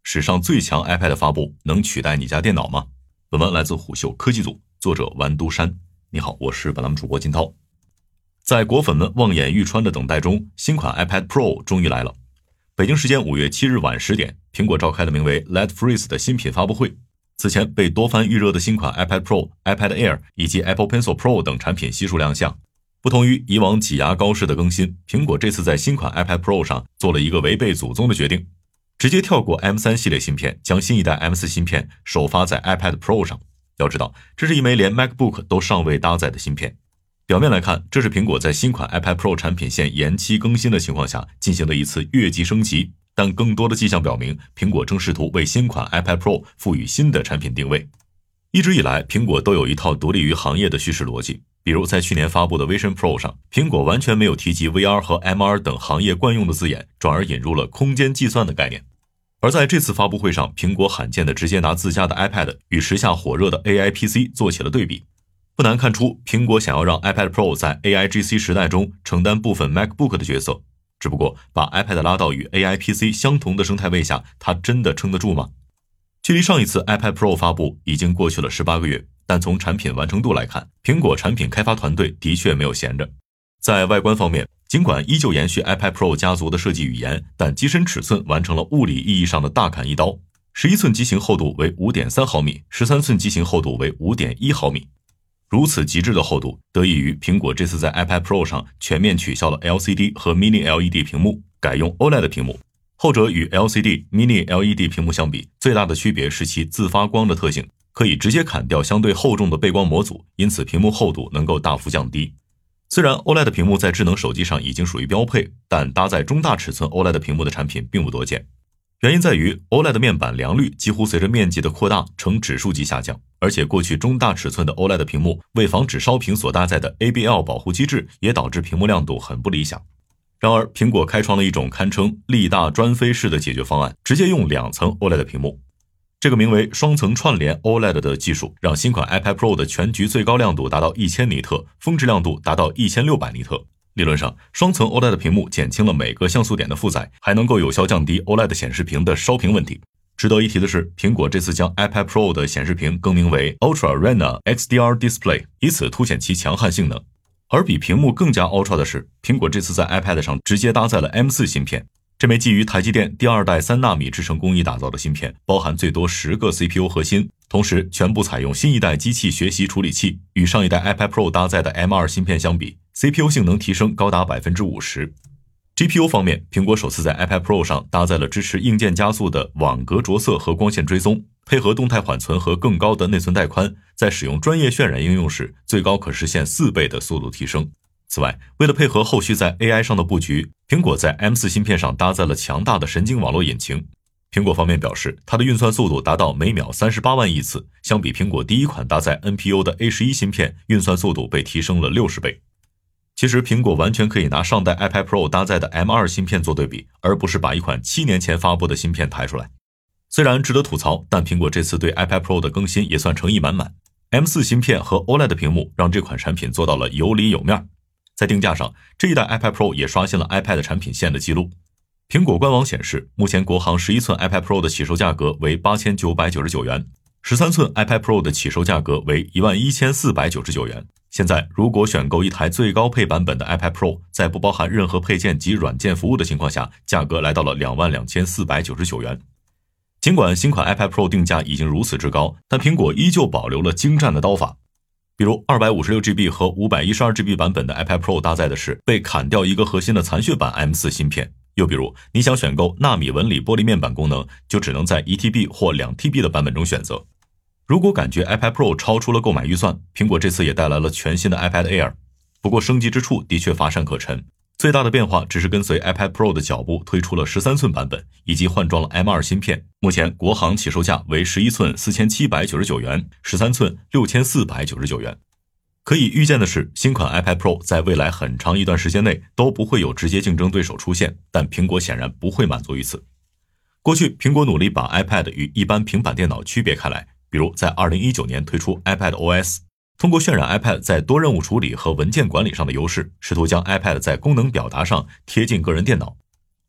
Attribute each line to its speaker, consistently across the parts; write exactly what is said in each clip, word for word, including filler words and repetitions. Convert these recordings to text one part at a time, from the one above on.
Speaker 1: 史上最强 iPad 发布能取代你家电脑吗？本文来自虎嗅科技组，作者完都山。你好，我是本栏目主播金涛。在果粉们望眼欲穿的等待中，新款 iPad Pro 终于来了。北京时间五月七日晚十点，苹果召开了名为 Let Freeze 的新品发布会。此前被多番预热的新款 iPad Pro、iPad Air 以及 Apple Pencil Pro 等产品悉数亮相。不同于以往挤牙膏式的更新，苹果这次在新款 iPad Pro 上做了一个违背祖宗的决定，直接跳过 M 三 系列芯片，将新一代 M 四 芯片首发在 iPad Pro 上。要知道，这是一枚连 MacBook 都尚未搭载的芯片。表面来看，这是苹果在新款 iPad Pro 产品线延期更新的情况下进行的一次越级升级，但更多的迹象表明，苹果正试图为新款 iPad Pro 赋予新的产品定位。一直以来，苹果都有一套独立于行业的叙事逻辑，比如在去年发布的 Vision Pro 上，苹果完全没有提及 V R 和 M R 等行业惯用的字眼，转而引入了空间计算的概念。而在这次发布会上，苹果罕见的直接拿自家的 iPad 与时下火热的 A I P C 做起了对比。不难看出，苹果想要让 iPad Pro 在 A I G C 时代中承担部分 MacBook 的角色，只不过把 iPad 拉到与 A I P C 相同的生态位下，它真的撑得住吗？距离上一次 iPad Pro 发布已经过去了十八个月，但从产品完成度来看，苹果产品开发团队的确没有闲着。在外观方面，尽管依旧延续 iPad Pro 家族的设计语言，但机身尺寸完成了物理意义上的大砍一刀。十一寸机型厚度为 五点三毫米，十三寸机型厚度为 五点一毫米。如此极致的厚度，得益于苹果这次在 iPad Pro 上全面取消了 L C D 和 Mini L E D 屏幕，改用 O L E D 屏幕。后者与 L C D、Mini L E D 屏幕相比，最大的区别是其自发光的特性，可以直接砍掉相对厚重的背光模组，因此屏幕厚度能够大幅降低。虽然 O L E D 屏幕在智能手机上已经属于标配，但搭载中大尺寸 O L E D 屏幕的产品并不多见。原因在于 O L E D 面板良率几乎随着面积的扩大呈指数级下降，而且过去中大尺寸的 O L E D 屏幕为防止烧屏所搭载的 A B L 保护机制，也导致屏幕亮度很不理想。然而，苹果开创了一种堪称利大专飞式的解决方案，直接用两层 O L E D 屏幕。这个名为双层串联 O L E D 的技术，让新款 iPad Pro 的全局最高亮度达到一千尼特，峰值亮度达到一千六百尼特。理论上，双层 O L E D 屏幕减轻了每个像素点的负载，还能够有效降低 O L E D 显示屏的烧屏问题。值得一提的是，苹果这次将 iPad Pro 的显示屏更名为 Ultra Retina X D R Display， 以此凸显其强悍性能。而比屏幕更加 Ultra 的是，苹果这次在 iPad 上直接搭载了 M 四 芯片。这枚基于台积电第二代三纳米制程工艺打造的芯片，包含最多十个 C P U 核心，同时全部采用新一代机器学习处理器。与上一代 iPad Pro 搭载的 M 二 芯片相比， C P U 性能提升高达 百分之五十。G P U 方面，苹果首次在 iPad Pro 上搭载了支持硬件加速的网格着色和光线追踪，配合动态缓存和更高的内存带宽，在使用专业渲染应用时，最高可实现四倍的速度提升。此外，为了配合后续在 A I 上的布局，苹果在 M 四 芯片上搭载了强大的神经网络引擎。苹果方面表示，它的运算速度达到每秒三十八万亿次，相比苹果第一款搭载 N P U 的 A 十一 芯片，运算速度被提升了六十倍。其实苹果完全可以拿上代 iPad Pro 搭载的 M 二 芯片做对比，而不是把一款七年前发布的芯片抬出来。虽然值得吐槽，但苹果这次对 iPad Pro 的更新也算诚意满满。M 四 芯片和 O L E D 屏幕让这款产品做到了有里有面。在定价上，这一代 iPad Pro 也刷新了 iPad 产品线的记录。苹果官网显示，目前国行十一寸 iPad Pro 的起售价格为八千九百九十九元，十三寸 iPad Pro 的起售价格为一万一千四百九十九元。现在，如果选购一台最高配版本的 iPad Pro， 在不包含任何配件及软件服务的情况下，价格来到了两万两千四百九十九元。尽管新款 iPad Pro 定价已经如此之高，但苹果依旧保留了精湛的刀法。比如 二百五十六 G B 和 五百一十二 G B 版本的 iPad Pro 搭载的是被砍掉一个核心的残血版 M 四 芯片，又比如你想选购纳米纹理玻璃面板功能，就只能在 一 T B 或两 T B 的版本中选择。如果感觉 iPad Pro 超出了购买预算，苹果这次也带来了全新的 iPad Air， 不过升级之处的确乏善可陈。最大的变化只是跟随 iPad Pro 的脚步推出了十三寸版本，以及换装了 M 二 芯片。目前国行起售价为十一寸四千七百九十九元，十三寸六千四百九十九元。可以预见的是，新款 iPad Pro 在未来很长一段时间内都不会有直接竞争对手出现，但苹果显然不会满足于此。过去苹果努力把 iPad 与一般平板电脑区别开来，比如在二零一九年推出 iPad O S， 通过渲染 iPad 在多任务处理和文件管理上的优势，试图将 iPad 在功能表达上贴近个人电脑。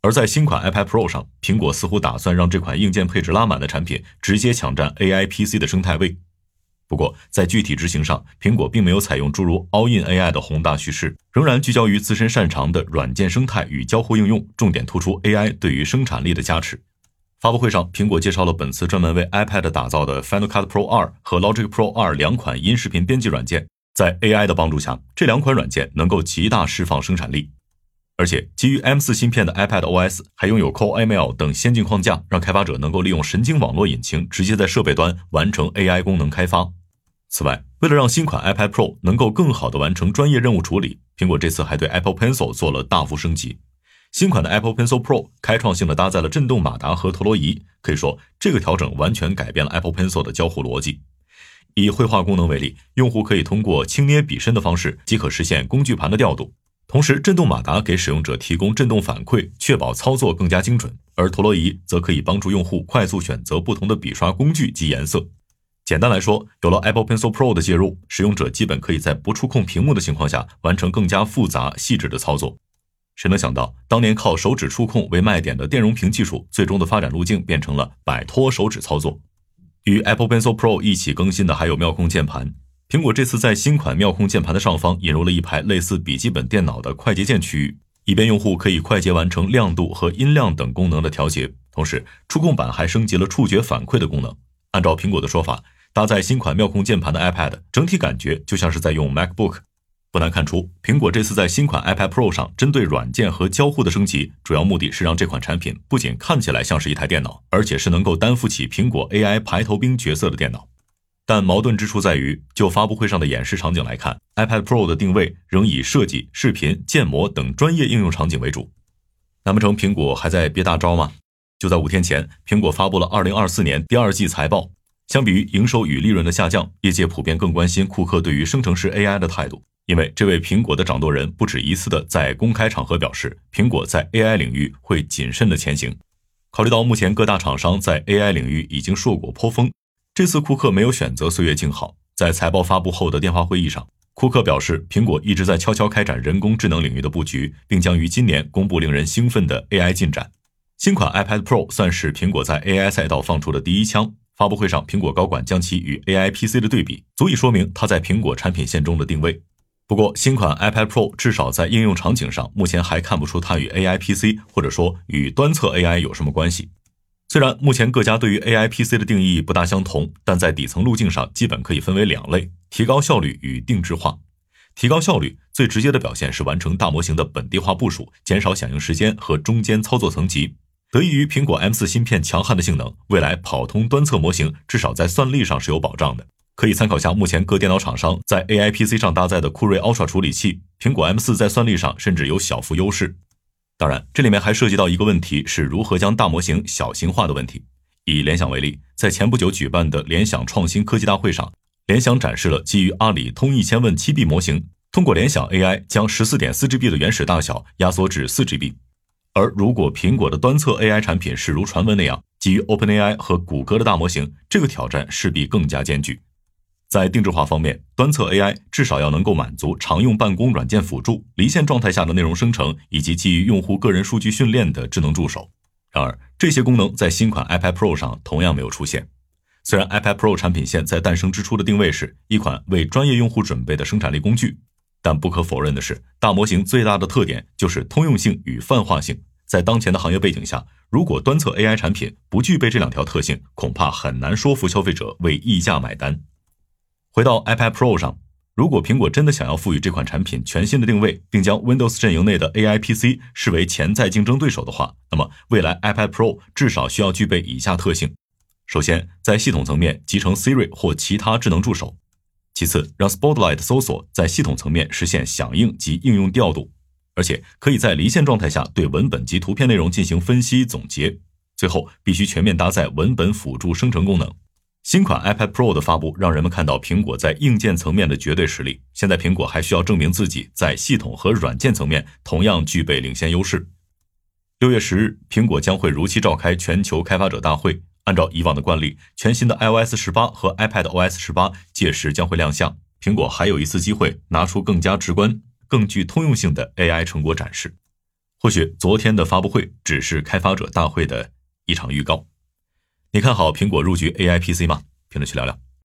Speaker 1: 而在新款 iPad Pro 上，苹果似乎打算让这款硬件配置拉满的产品直接抢占 A I P C 的生态位。不过，在具体执行上，苹果并没有采用诸如 All in A I 的宏大叙事，仍然聚焦于自身擅长的软件生态与交互应用，重点突出 A I 对于生产力的加持。发布会上，苹果介绍了本次专门为 iPad 打造的 Final Cut Pro 二和 Logic Pro 二两款音视频编辑软件，在 A I 的帮助下，这两款软件能够极大释放生产力。而且，基于 M 四 芯片的 iPad O S 还拥有 Core M L 等先进框架，让开发者能够利用神经网络引擎直接在设备端完成 A I 功能开发。此外，为了让新款 iPad Pro 能够更好地完成专业任务处理，苹果这次还对 Apple Pencil 做了大幅升级。新款的 Apple Pencil Pro 开创性地搭载了震动马达和陀螺仪，可以说这个调整完全改变了 Apple Pencil 的交互逻辑。以绘画功能为例，用户可以通过轻捏笔身的方式即可实现工具盘的调度，同时震动马达给使用者提供震动反馈，确保操作更加精准，而陀螺仪则可以帮助用户快速选择不同的笔刷工具及颜色。简单来说，有了 Apple Pencil Pro 的介入，使用者基本可以在不触控屏幕的情况下完成更加复杂细致的操作。谁能想到，当年靠手指触控为卖点的电容屏技术，最终的发展路径变成了摆脱手指操作。与 Apple Pencil Pro 一起更新的还有妙控键盘。苹果这次在新款妙控键盘的上方引入了一排类似笔记本电脑的快捷键区域，以便用户可以快捷完成亮度和音量等功能的调节。同时，触控板还升级了触觉反馈的功能。按照苹果的说法，搭载新款妙控键盘的 iPad 整体感觉就像是在用 MacBook。 不难看出，苹果这次在新款 iPad Pro 上针对软件和交互的升级，主要目的是让这款产品不仅看起来像是一台电脑，而且是能够担负起苹果 A I 排头兵角色的电脑。但矛盾之处在于，就发布会上的演示场景来看， iPad Pro 的定位仍以设计、视频、建模等专业应用场景为主。难不成苹果还在憋大招吗？就在五天前，苹果发布了二零二四年第二季财报。相比于营收与利润的下降，业界普遍更关心库克对于生成式 A I 的态度。因为这位苹果的掌舵人不止一次的在公开场合表示，苹果在 A I 领域会谨慎的前行。考虑到目前各大厂商在 A I 领域已经硕果颇丰，这次库克没有选择岁月静好。在财报发布后的电话会议上，库克表示，苹果一直在悄悄开展人工智能领域的布局，并将于今年公布令人兴奋的 A I 进展。新款 iPad Pro 算是苹果在 A I 赛道放出的第一枪。发布会上，苹果高管将其与 A I P C 的对比，足以说明它在苹果产品线中的定位。不过，新款 iPad Pro 至少在应用场景上，目前还看不出它与 A I P C 或者说与端侧 A I 有什么关系。虽然目前各家对于 A I P C 的定义不大相同，但在底层路径上基本可以分为两类：提高效率与定制化。提高效率最直接的表现是完成大模型的本地化部署，减少响应时间和中间操作层级。得益于苹果 M 四 芯片强悍的性能，未来跑通端侧模型至少在算力上是有保障的。可以参考下目前各电脑厂商在 A I P C 上搭载的酷睿 Ultra 处理器，苹果 M 四 在算力上甚至有小幅优势。当然，这里面还涉及到一个问题，是如何将大模型小型化的问题。以联想为例，在前不久举办的联想创新科技大会上，联想展示了基于阿里通义千问 七 B 模型，通过联想 A I 将 十四点四 G B 的原始大小压缩至 四 G B。而如果苹果的端侧 A I 产品是如传闻那样基于 OpenAI 和谷歌的大模型，这个挑战势必更加艰巨。在定制化方面，端侧 A I 至少要能够满足常用办公软件辅助、离线状态下的内容生成，以及基于用户个人数据训练的智能助手。然而，这些功能在新款 iPad Pro 上同样没有出现。虽然 iPad Pro 产品线在诞生之初的定位是一款为专业用户准备的生产力工具，但不可否认的是，大模型最大的特点就是通用性与泛化性。在当前的行业背景下，如果端侧 A I 产品不具备这两条特性，恐怕很难说服消费者为溢价买单。回到 iPad Pro 上，如果苹果真的想要赋予这款产品全新的定位，并将 Windows 阵营内的 A I P C 视为潜在竞争对手的话，那么未来 iPad Pro 至少需要具备以下特性。首先，在系统层面集成 Siri 或其他智能助手；其次，让 Spotlight 搜索在系统层面实现响应及应用调度，而且可以在离线状态下对文本及图片内容进行分析总结。最后，必须全面搭载文本辅助生成功能。新款 iPad Pro 的发布让人们看到苹果在硬件层面的绝对实力，现在苹果还需要证明自己在系统和软件层面同样具备领先优势。六月十日，苹果将会如期召开全球开发者大会，按照以往的惯例，全新的 iOS 十八和 iPadOS 十八届时将会亮相，苹果还有一次机会拿出更加直观、更具通用性的 A I 成果展示。 或许昨天的发布会只是开发者大会的一场预告。你看好苹果入局 A I P C 吗？评论区聊聊。